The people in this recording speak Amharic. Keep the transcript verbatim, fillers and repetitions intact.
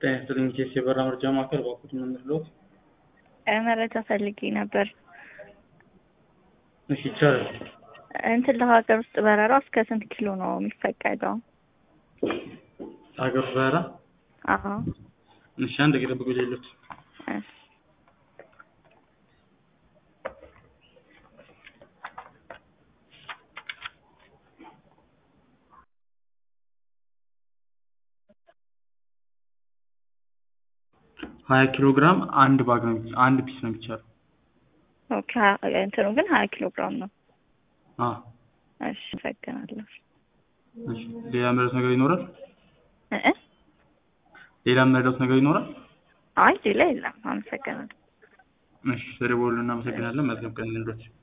ጤና ኬስ የበራ መርጃ ማዕከል ባኩት ምንድነው? መረጃ ፈልጌ ነበር። እሺ ይቻላል። እንትን ለሀገር ውስጥ በረራ እስከ ስንት ኪሎ ነው የሚፈቀደው? ሀገር ውስጥ በረራ? አዎ። እሺ አንድ ጊዜ ጠብቁ ይሉት። እሺ ሀያ ኪሎ ግራም አንድ ባግ ነው አንድ ፒስ ነው የሚቻለው። ኦኬ እንትኑ ግን ሀያ ኪሎ ግራም ነው። አዎ እሺ ፈቀናለሁ። እሺ ሌላ መረጃ ነገር ይኖራል? እ ሌላ መረጃ ነገር ይኖራል? አይ ሌላ የለም። አመሰግናለሁ። እሺ ስለደወሉልን እናመሰግናለን። መልካም ቀን ይሁንልዎት።